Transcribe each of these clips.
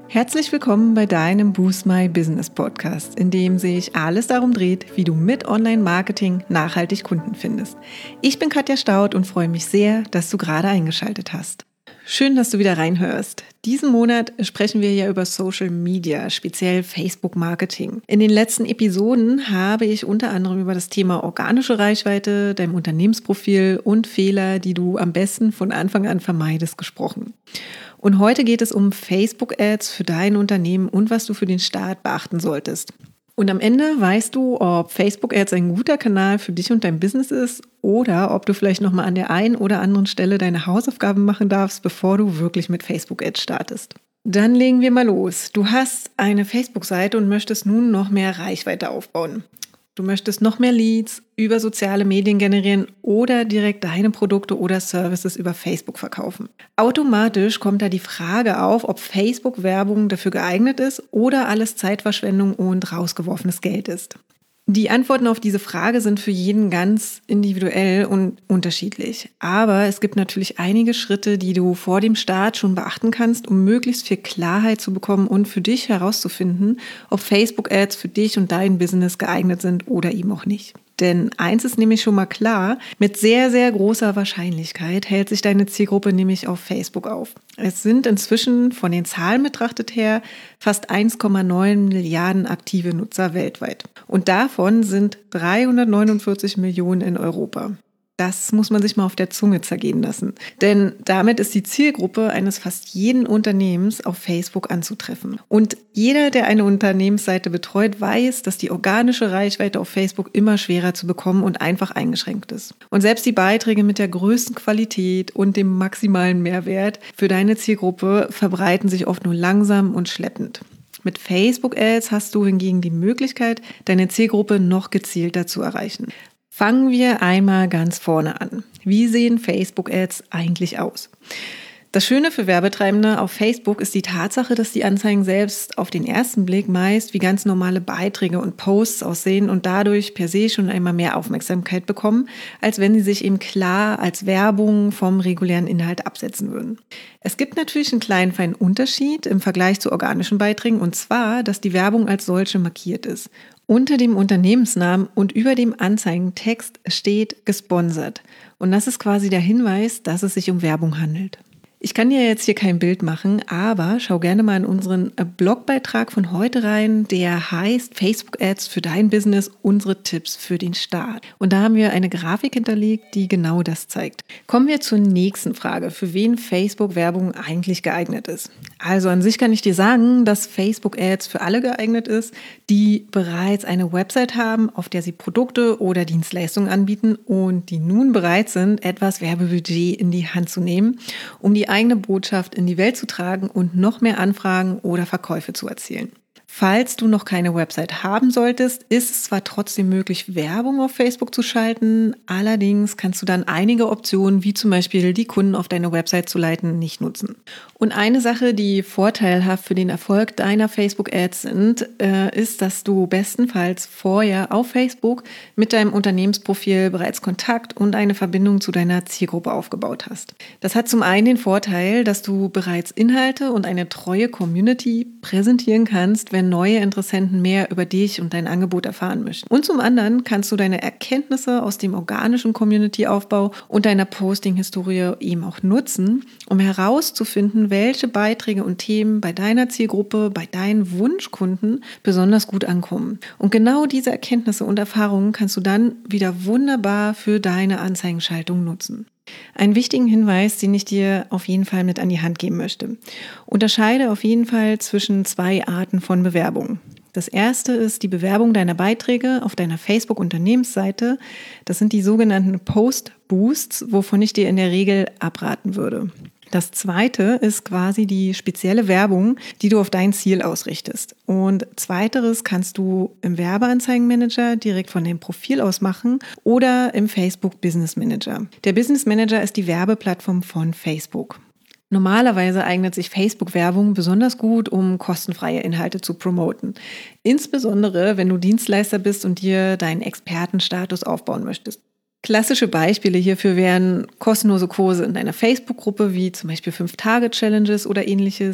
Herzlich willkommen bei deinem Boost My Business Podcast, in dem sich alles darum dreht, wie du mit Online-Marketing nachhaltig Kunden findest. Ich bin Katja Staud und freue mich sehr, dass du gerade eingeschaltet hast. Schön, dass du wieder reinhörst. Diesen Monat sprechen wir ja über Social Media, speziell Facebook Marketing. In den letzten Episoden habe ich unter anderem über das Thema organische Reichweite, dein Unternehmensprofil und Fehler, die du am besten von Anfang an vermeidest, gesprochen. Und heute geht es um Facebook-Ads für dein Unternehmen und was du für den Start beachten solltest. Und am Ende weißt du, ob Facebook-Ads ein guter Kanal für dich und dein Business ist oder ob du vielleicht nochmal an der einen oder anderen Stelle deine Hausaufgaben machen darfst, bevor du wirklich mit Facebook-Ads startest. Dann legen wir mal los. Du hast eine Facebook-Seite und möchtest nun noch mehr Reichweite aufbauen. Du möchtest noch mehr Leads über soziale Medien generieren oder direkt deine Produkte oder Services über Facebook verkaufen. Automatisch kommt da die Frage auf, ob Facebook-Werbung dafür geeignet ist oder alles Zeitverschwendung und rausgeworfenes Geld ist. Die Antworten auf diese Frage sind für jeden ganz individuell und unterschiedlich. Aber es gibt natürlich einige Schritte, die du vor dem Start schon beachten kannst, um möglichst viel Klarheit zu bekommen und für dich herauszufinden, ob Facebook-Ads für dich und dein Business geeignet sind oder eben auch nicht. Denn eins ist nämlich schon mal klar, mit sehr, sehr großer Wahrscheinlichkeit hält sich deine Zielgruppe nämlich auf Facebook auf. Es sind inzwischen von den Zahlen betrachtet her fast 1,9 Milliarden aktive Nutzer weltweit. Und davon sind 349 Millionen in Europa. Das muss man sich mal auf der Zunge zergehen lassen. Denn damit ist die Zielgruppe eines fast jeden Unternehmens auf Facebook anzutreffen. Und jeder, der eine Unternehmensseite betreut, weiß, dass die organische Reichweite auf Facebook immer schwerer zu bekommen und einfach eingeschränkt ist. Und selbst die Beiträge mit der größten Qualität und dem maximalen Mehrwert für deine Zielgruppe verbreiten sich oft nur langsam und schleppend. Mit Facebook-Ads hast du hingegen die Möglichkeit, deine Zielgruppe noch gezielter zu erreichen. Fangen wir einmal ganz vorne an. Wie sehen Facebook-Ads eigentlich aus? Das Schöne für Werbetreibende auf Facebook ist die Tatsache, dass die Anzeigen selbst auf den ersten Blick meist wie ganz normale Beiträge und Posts aussehen und dadurch per se schon einmal mehr Aufmerksamkeit bekommen, als wenn sie sich eben klar als Werbung vom regulären Inhalt absetzen würden. Es gibt natürlich einen kleinen feinen Unterschied im Vergleich zu organischen Beiträgen, und zwar, dass die Werbung als solche markiert ist. Unter dem Unternehmensnamen und über dem Anzeigentext steht gesponsert. Und das ist quasi der Hinweis, dass es sich um Werbung handelt. Ich kann dir jetzt hier kein Bild machen, aber schau gerne mal in unseren Blogbeitrag von heute rein, der heißt Facebook-Ads für dein Business, unsere Tipps für den Start. Und da haben wir eine Grafik hinterlegt, die genau das zeigt. Kommen wir zur nächsten Frage, für wen Facebook-Werbung eigentlich geeignet ist. Also an sich kann ich dir sagen, dass Facebook-Ads für alle geeignet ist, die bereits eine Website haben, auf der sie Produkte oder Dienstleistungen anbieten und die nun bereit sind, etwas Werbebudget in die Hand zu nehmen, um die eigene Botschaft in die Welt zu tragen und noch mehr Anfragen oder Verkäufe zu erzielen. Falls du noch keine Website haben solltest, ist es zwar trotzdem möglich, Werbung auf Facebook zu schalten, allerdings kannst du dann einige Optionen, wie zum Beispiel die Kunden auf deine Website zu leiten, nicht nutzen. Und eine Sache, die vorteilhaft für den Erfolg deiner Facebook-Ads ist, dass du bestenfalls vorher auf Facebook mit deinem Unternehmensprofil bereits Kontakt und eine Verbindung zu deiner Zielgruppe aufgebaut hast. Das hat zum einen den Vorteil, dass du bereits Inhalte und eine treue Community präsentieren kannst, wenn neue Interessenten mehr über dich und dein Angebot erfahren möchten. Und zum anderen kannst du deine Erkenntnisse aus dem organischen Community-Aufbau und deiner Posting-Historie eben auch nutzen, um herauszufinden, welche Beiträge und Themen bei deiner Zielgruppe, bei deinen Wunschkunden besonders gut ankommen. Und genau diese Erkenntnisse und Erfahrungen kannst du dann wieder wunderbar für deine Anzeigenschaltung nutzen. Einen wichtigen Hinweis, den ich dir auf jeden Fall mit an die Hand geben möchte. Unterscheide auf jeden Fall zwischen zwei Arten von Bewerbung. Das erste ist die Bewerbung deiner Beiträge auf deiner Facebook-Unternehmensseite. Das sind die sogenannten Post-Boosts, wovon ich dir in der Regel abraten würde. Das zweite ist quasi die spezielle Werbung, die du auf dein Ziel ausrichtest. Und zweiteres kannst du im Werbeanzeigenmanager direkt von dem Profil aus machen oder im Facebook Business Manager. Der Business Manager ist die Werbeplattform von Facebook. Normalerweise eignet sich Facebook-Werbung besonders gut, um kostenfreie Inhalte zu promoten. Insbesondere, wenn du Dienstleister bist und dir deinen Expertenstatus aufbauen möchtest. Klassische Beispiele hierfür wären kostenlose Kurse in deiner Facebook-Gruppe, wie zum Beispiel 5-Tage-Challenges oder ähnliches,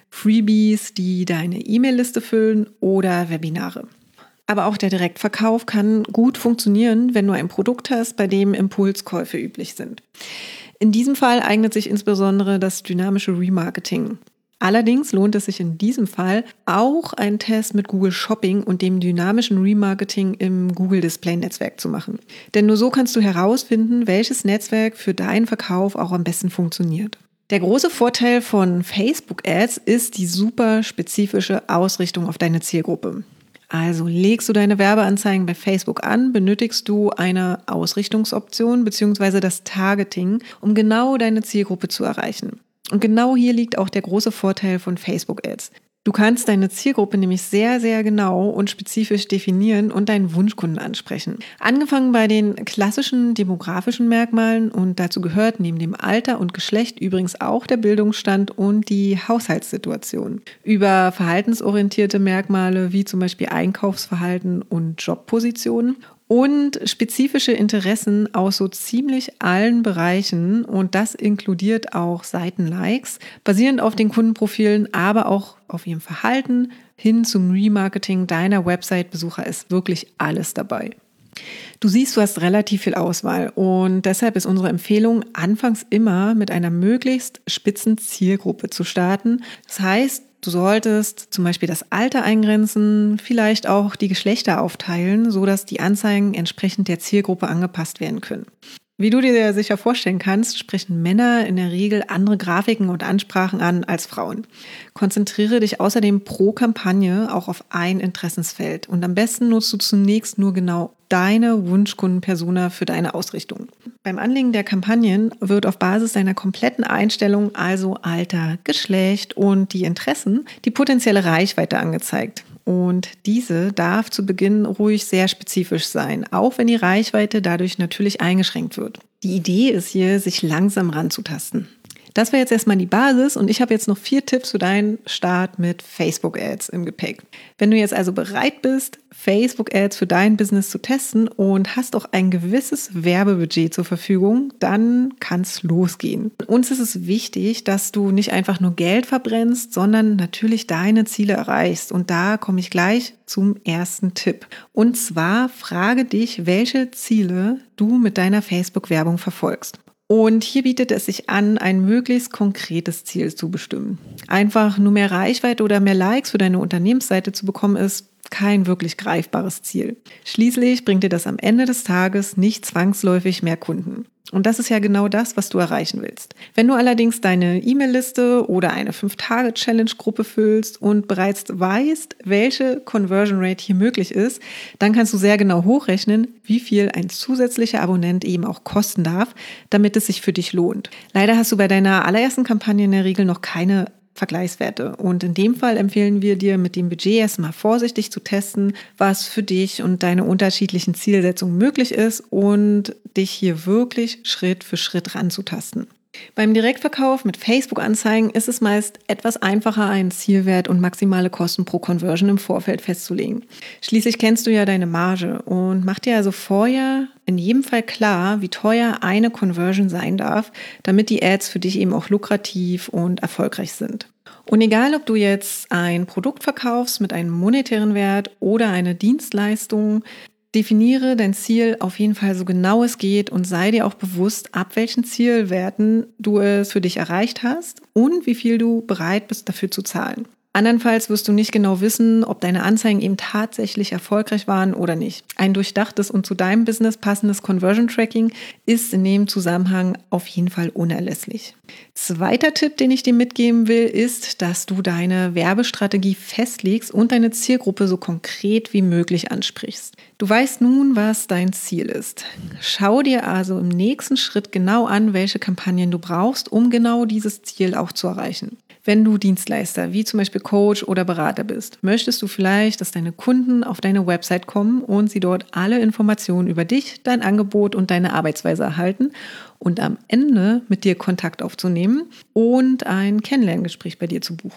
Freebies, die deine E-Mail-Liste füllen oder Webinare. Aber auch der Direktverkauf kann gut funktionieren, wenn du ein Produkt hast, bei dem Impulskäufe üblich sind. In diesem Fall eignet sich insbesondere das dynamische Remarketing. Allerdings lohnt es sich in diesem Fall auch einen Test mit Google Shopping und dem dynamischen Remarketing im Google Display Netzwerk zu machen. Denn nur so kannst du herausfinden, welches Netzwerk für deinen Verkauf auch am besten funktioniert. Der große Vorteil von Facebook Ads ist die super spezifische Ausrichtung auf deine Zielgruppe. Also legst du deine Werbeanzeigen bei Facebook an, benötigst du eine Ausrichtungsoption bzw. das Targeting, um genau deine Zielgruppe zu erreichen. Und genau hier liegt auch der große Vorteil von Facebook Ads. Du kannst deine Zielgruppe nämlich sehr, sehr genau und spezifisch definieren und deinen Wunschkunden ansprechen. Angefangen bei den klassischen demografischen Merkmalen, und dazu gehört neben dem Alter und Geschlecht übrigens auch der Bildungsstand und die Haushaltssituation. Über verhaltensorientierte Merkmale wie zum Beispiel Einkaufsverhalten und Jobpositionen und spezifische Interessen aus so ziemlich allen Bereichen, und das inkludiert auch Seitenlikes, basierend auf den Kundenprofilen, aber auch auf ihrem Verhalten hin zum Remarketing deiner Website-Besucher ist wirklich alles dabei. Du siehst, du hast relativ viel Auswahl, und deshalb ist unsere Empfehlung, anfangs immer mit einer möglichst spitzen Zielgruppe zu starten. Das heißt, du solltest zum Beispiel das Alter eingrenzen, vielleicht auch die Geschlechter aufteilen, sodass die Anzeigen entsprechend der Zielgruppe angepasst werden können. Wie du dir sicher vorstellen kannst, sprechen Männer in der Regel andere Grafiken und Ansprachen an als Frauen. Konzentriere dich außerdem pro Kampagne auch auf ein Interessensfeld, und am besten nutzt du zunächst nur genau deine Wunschkundenpersona für deine Ausrichtung. Beim Anlegen der Kampagnen wird auf Basis deiner kompletten Einstellung, also Alter, Geschlecht und die Interessen, die potenzielle Reichweite angezeigt. Und diese darf zu Beginn ruhig sehr spezifisch sein, auch wenn die Reichweite dadurch natürlich eingeschränkt wird. Die Idee ist hier, sich langsam ranzutasten. Das wäre jetzt erstmal die Basis, und ich habe jetzt noch 4 Tipps für deinen Start mit Facebook Ads im Gepäck. Wenn du jetzt also bereit bist, Facebook Ads für dein Business zu testen und hast auch ein gewisses Werbebudget zur Verfügung, dann kann es losgehen. Uns ist es wichtig, dass du nicht einfach nur Geld verbrennst, sondern natürlich deine Ziele erreichst. Und da komme ich gleich zum ersten Tipp. Und zwar frage dich, welche Ziele du mit deiner Facebook-Werbung verfolgst. Und hier bietet es sich an, ein möglichst konkretes Ziel zu bestimmen. Einfach nur mehr Reichweite oder mehr Likes für deine Unternehmensseite zu bekommen, ist kein wirklich greifbares Ziel. Schließlich bringt dir das am Ende des Tages nicht zwangsläufig mehr Kunden. Und das ist ja genau das, was du erreichen willst. Wenn du allerdings deine E-Mail-Liste oder eine 5-Tage-Challenge-Gruppe füllst und bereits weißt, welche Conversion Rate hier möglich ist, dann kannst du sehr genau hochrechnen, wie viel ein zusätzlicher Abonnent eben auch kosten darf, damit es sich für dich lohnt. Leider hast du bei deiner allerersten Kampagne in der Regel noch keine Vergleichswerte. Und in dem Fall empfehlen wir dir, mit dem Budget erstmal vorsichtig zu testen, was für dich und deine unterschiedlichen Zielsetzungen möglich ist, und dich hier wirklich Schritt für Schritt ranzutasten. Beim Direktverkauf mit Facebook-Anzeigen ist es meist etwas einfacher, einen Zielwert und maximale Kosten pro Conversion im Vorfeld festzulegen. Schließlich kennst du ja deine Marge, und mach dir also vorher in jedem Fall klar, wie teuer eine Conversion sein darf, damit die Ads für dich eben auch lukrativ und erfolgreich sind. Und egal, ob du jetzt ein Produkt verkaufst mit einem monetären Wert oder eine Dienstleistung, definiere dein Ziel auf jeden Fall so genau es geht und sei dir auch bewusst, ab welchen Zielwerten du es für dich erreicht hast und wie viel du bereit bist, dafür zu zahlen. Andernfalls wirst du nicht genau wissen, ob deine Anzeigen eben tatsächlich erfolgreich waren oder nicht. Ein durchdachtes und zu deinem Business passendes Conversion Tracking ist in dem Zusammenhang auf jeden Fall unerlässlich. Zweiter Tipp, den ich dir mitgeben will, ist, dass du deine Werbestrategie festlegst und deine Zielgruppe so konkret wie möglich ansprichst. Du weißt nun, was dein Ziel ist. Schau dir also im nächsten Schritt genau an, welche Kampagnen du brauchst, um genau dieses Ziel auch zu erreichen. Wenn du Dienstleister wie zum Beispiel Coach oder Berater bist, möchtest du vielleicht, dass deine Kunden auf deine Website kommen und sie dort alle Informationen über dich, dein Angebot und deine Arbeitsweise erhalten und am Ende mit dir Kontakt aufzunehmen und ein Kennenlerngespräch bei dir zu buchen.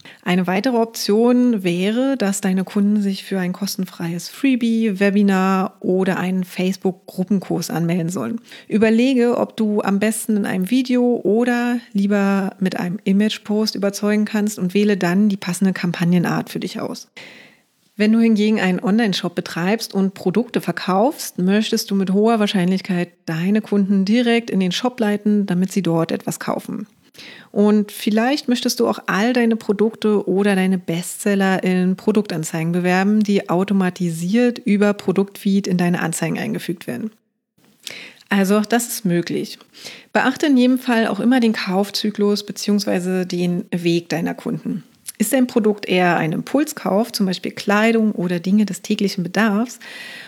Eine weitere Option wäre, dass deine Kunden sich für ein kostenfreies Freebie, Webinar oder einen Facebook-Gruppenkurs anmelden sollen. Überlege, ob du am besten in einem Video oder lieber mit einem Image-Post überzeugen kannst und wähle dann die passende Kampagnenart für dich aus. Wenn du hingegen einen Online-Shop betreibst und Produkte verkaufst, möchtest du mit hoher Wahrscheinlichkeit deine Kunden direkt in den Shop leiten, damit sie dort etwas kaufen. Und vielleicht möchtest du auch all deine Produkte oder deine Bestseller in Produktanzeigen bewerben, die automatisiert über Produktfeed in deine Anzeigen eingefügt werden. Also auch das ist möglich. Beachte in jedem Fall auch immer den Kaufzyklus bzw. den Weg deiner Kunden. Ist dein Produkt eher ein Impulskauf, zum Beispiel Kleidung oder Dinge des täglichen Bedarfs?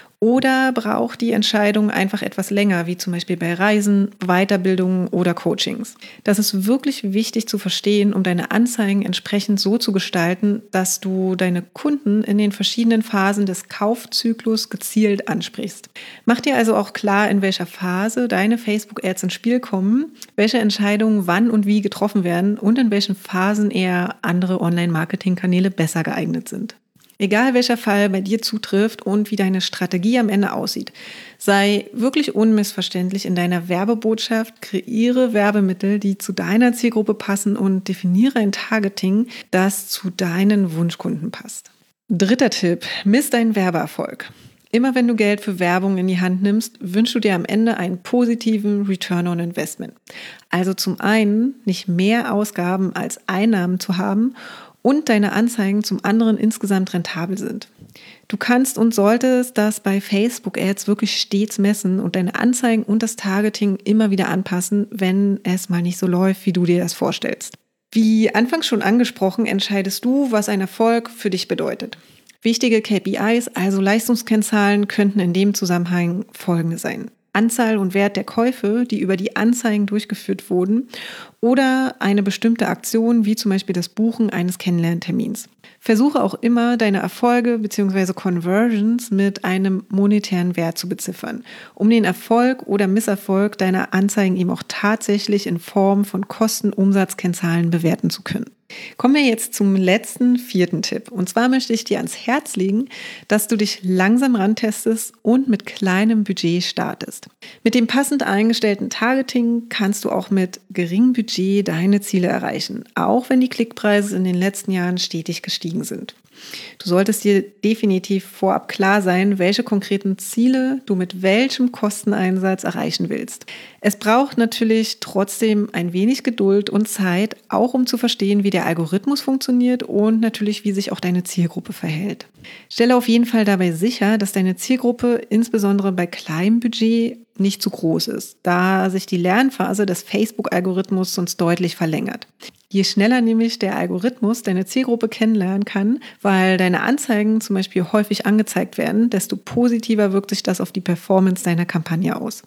Oder braucht die Entscheidung einfach etwas länger, wie zum Beispiel bei Reisen, Weiterbildungen oder Coachings? Das ist wirklich wichtig zu verstehen, um deine Anzeigen entsprechend so zu gestalten, dass du deine Kunden in den verschiedenen Phasen des Kaufzyklus gezielt ansprichst. Mach dir also auch klar, in welcher Phase deine Facebook-Ads ins Spiel kommen, welche Entscheidungen wann und wie getroffen werden und in welchen Phasen eher andere Online-Marketing-Kanäle besser geeignet sind. Egal welcher Fall bei dir zutrifft und wie deine Strategie am Ende aussieht, sei wirklich unmissverständlich in deiner Werbebotschaft, kreiere Werbemittel, die zu deiner Zielgruppe passen und definiere ein Targeting, das zu deinen Wunschkunden passt. 3. Tipp, misst deinen Werbeerfolg. Immer wenn du Geld für Werbung in die Hand nimmst, wünschst du dir am Ende einen positiven Return on Investment. Also zum einen nicht mehr Ausgaben als Einnahmen zu haben und deine Anzeigen zum anderen insgesamt rentabel sind. Du kannst und solltest das bei Facebook-Ads wirklich stets messen und deine Anzeigen und das Targeting immer wieder anpassen, wenn es mal nicht so läuft, wie du dir das vorstellst. Wie anfangs schon angesprochen, entscheidest du, was ein Erfolg für dich bedeutet. Wichtige KPIs, also Leistungskennzahlen, könnten in dem Zusammenhang folgende sein: Anzahl und Wert der Käufe, die über die Anzeigen durchgeführt wurden, oder eine bestimmte Aktion, wie zum Beispiel das Buchen eines Kennenlerntermins. Versuche auch immer, deine Erfolge bzw. Conversions mit einem monetären Wert zu beziffern, um den Erfolg oder Misserfolg deiner Anzeigen eben auch tatsächlich in Form von Kosten-Umsatz-Kennzahlen bewerten zu können. Kommen wir jetzt zum letzten 4. Tipp. Und zwar möchte ich dir ans Herz legen, dass du dich langsam rantestest und mit kleinem Budget startest. Mit dem passend eingestellten Targeting kannst du auch mit geringem Budget deine Ziele erreichen, auch wenn die Klickpreise in den letzten Jahren stetig gestiegen sind. Du solltest dir definitiv vorab klar sein, welche konkreten Ziele du mit welchem Kosteneinsatz erreichen willst. Es braucht natürlich trotzdem ein wenig Geduld und Zeit, auch um zu verstehen, wie der Algorithmus funktioniert und natürlich, wie sich auch deine Zielgruppe verhält. Stelle auf jeden Fall dabei sicher, dass deine Zielgruppe insbesondere bei kleinem Budget nicht zu groß ist, da sich die Lernphase des Facebook-Algorithmus sonst deutlich verlängert. Je schneller nämlich der Algorithmus deine Zielgruppe kennenlernen kann, weil deine Anzeigen zum Beispiel häufig angezeigt werden, desto positiver wirkt sich das auf die Performance deiner Kampagne aus.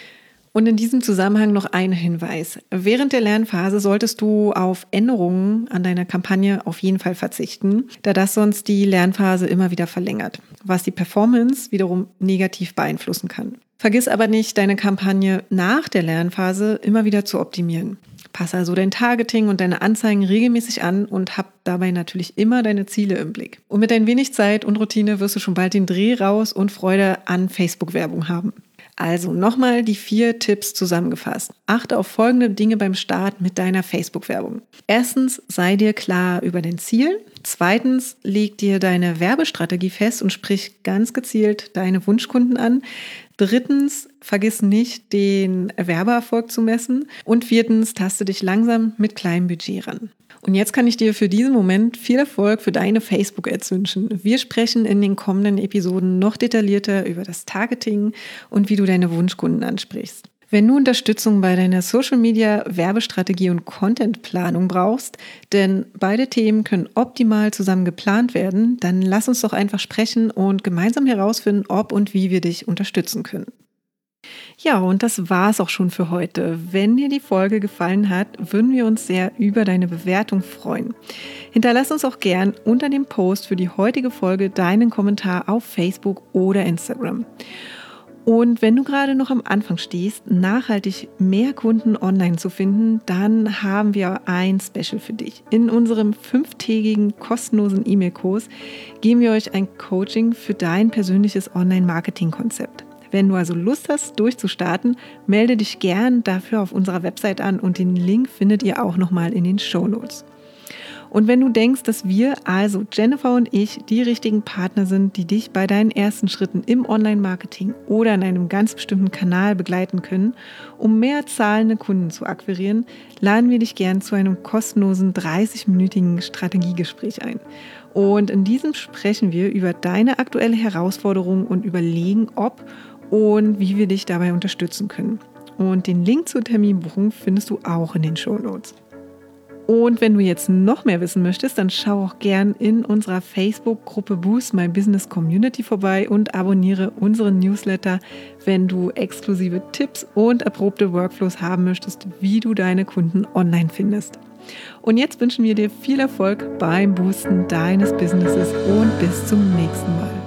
Und in diesem Zusammenhang noch ein Hinweis. Während der Lernphase solltest du auf Änderungen an deiner Kampagne auf jeden Fall verzichten, da das sonst die Lernphase immer wieder verlängert, was die Performance wiederum negativ beeinflussen kann. Vergiss aber nicht, deine Kampagne nach der Lernphase immer wieder zu optimieren. Passe also dein Targeting und deine Anzeigen regelmäßig an und hab dabei natürlich immer deine Ziele im Blick. Und mit ein wenig Zeit und Routine wirst du schon bald den Dreh raus und Freude an Facebook-Werbung haben. Also nochmal die 4 Tipps zusammengefasst. Achte auf folgende Dinge beim Start mit deiner Facebook-Werbung. 1. Sei dir klar über dein Ziel. 2. Leg dir deine Werbestrategie fest und sprich ganz gezielt deine Wunschkunden an. 3. Vergiss nicht, den Werbeerfolg zu messen. Und 4. Taste dich langsam mit kleinem Budget ran. Und jetzt kann ich dir für diesen Moment viel Erfolg für deine Facebook-Ads wünschen. Wir sprechen in den kommenden Episoden noch detaillierter über das Targeting und wie du deine Wunschkunden ansprichst. Wenn du Unterstützung bei deiner Social-Media-Werbestrategie und Contentplanung brauchst, denn beide Themen können optimal zusammen geplant werden, dann lass uns doch einfach sprechen und gemeinsam herausfinden, ob und wie wir dich unterstützen können. Ja, und das war's auch schon für heute. Wenn dir die Folge gefallen hat, würden wir uns sehr über deine Bewertung freuen. Hinterlass uns auch gern unter dem Post für die heutige Folge deinen Kommentar auf Facebook oder Instagram. Und wenn du gerade noch am Anfang stehst, nachhaltig mehr Kunden online zu finden, dann haben wir ein Special für dich. In unserem 5-tägigen kostenlosen E-Mail-Kurs geben wir euch ein Coaching für dein persönliches Online-Marketing-Konzept. Wenn du also Lust hast, durchzustarten, melde dich gern dafür auf unserer Website an und den Link findet ihr auch nochmal in den Shownotes. Und wenn du denkst, dass wir, also Jennifer und ich, die richtigen Partner sind, die dich bei deinen ersten Schritten im Online-Marketing oder in einem ganz bestimmten Kanal begleiten können, um mehr zahlende Kunden zu akquirieren, laden wir dich gern zu einem kostenlosen 30-minütigen Strategiegespräch ein. Und in diesem sprechen wir über deine aktuelle Herausforderung und überlegen, ob und wie wir dich dabei unterstützen können. Und den Link zur Terminbuchung findest du auch in den Shownotes. Und wenn du jetzt noch mehr wissen möchtest, dann schau auch gern in unserer Facebook-Gruppe Boost My Business Community vorbei und abonniere unseren Newsletter, wenn du exklusive Tipps und erprobte Workflows haben möchtest, wie du deine Kunden online findest. Und jetzt wünschen wir dir viel Erfolg beim Boosten deines Businesses und bis zum nächsten Mal.